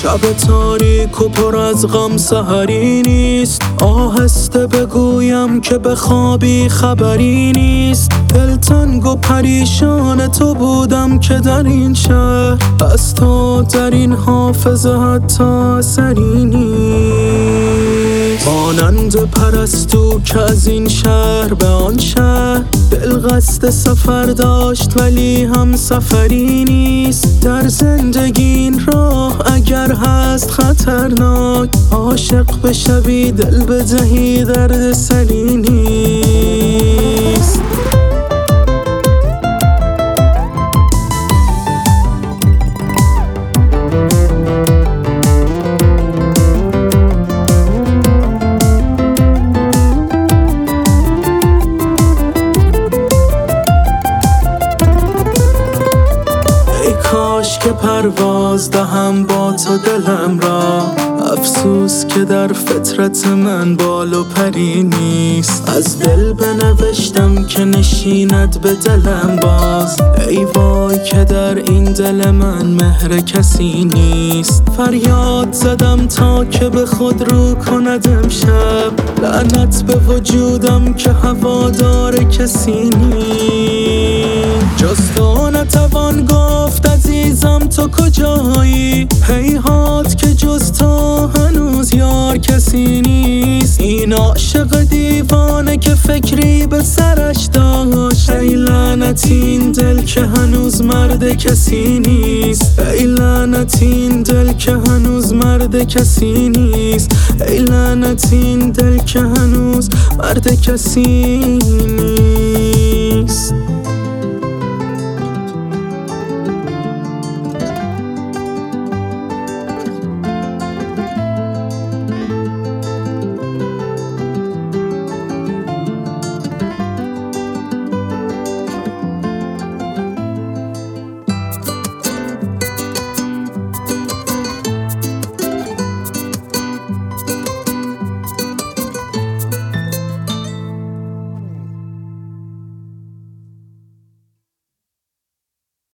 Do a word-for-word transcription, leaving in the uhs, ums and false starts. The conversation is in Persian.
شب تاریک و پر از غم سحری نیست، آهسته بگویم که بخوابی خبری نیست. دلتنگ و پریشان تو بودم که در این شهر از تو در این حافظه حتی اثری نیست. مانند پرستو که از این شهر به آن شهر دل قصد سفر داشت ولی هم سفری نیست. در زندگی این راه اگر هست خطرناک، عاشق بشوی دل بدهی درد سری نیست. کاش که پرواز دهم با تو دلم را، افسوس که در فطرت من بال و پری نیست. از دل بنوشتم که نشیند به دلم باز، ای وای که در این دل من مهر کسی نیست. فریاد زدم تا که به خود رو کند امشب، لعنت به وجودم که هوادار کسی نیست. جز تو نتوان گفت عزیزم تو کجایی، هیهات که جز تو هنوز یار کسی نیست. این عاشق دیوانه که فکری به سرش داشت، ای لعنت این دل که هنوز مرد کسی نیست. ای لعنت این دل که هنوز مرد کسی نیست. ای لعنت این دل که هنوز مرد کسی نیست.